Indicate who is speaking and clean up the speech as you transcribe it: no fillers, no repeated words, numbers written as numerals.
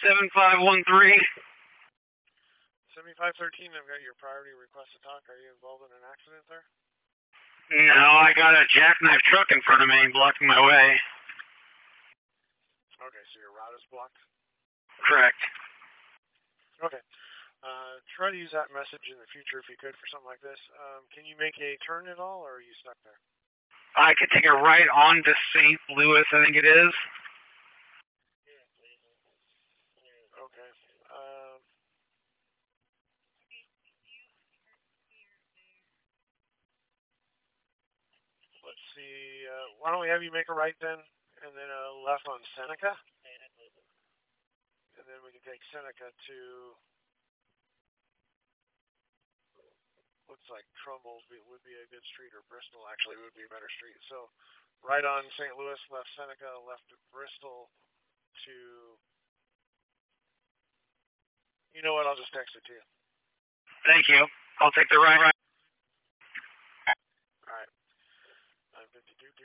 Speaker 1: 7513.
Speaker 2: 7513, I've got your priority request to talk. Are you involved in an accident there?
Speaker 1: No, I got a jackknife truck in front of me blocking my way.
Speaker 2: Okay, so your route is blocked?
Speaker 1: Correct.
Speaker 2: Okay. Try to use that message in the future if you could for something like this. Can you make a turn at all, or are you stuck there?
Speaker 1: I could take a right on to St. Louis, I think it is.
Speaker 2: Okay. Let's see. Why don't we have you make a right then, and then a left on Seneca? And then we can take Seneca to, looks like Trumbull would be a good street, or Bristol actually would be a better street. So right on St. Louis, left Seneca, left Bristol to, you know what, I'll just text it to you.
Speaker 1: Thank you. I'll take the right.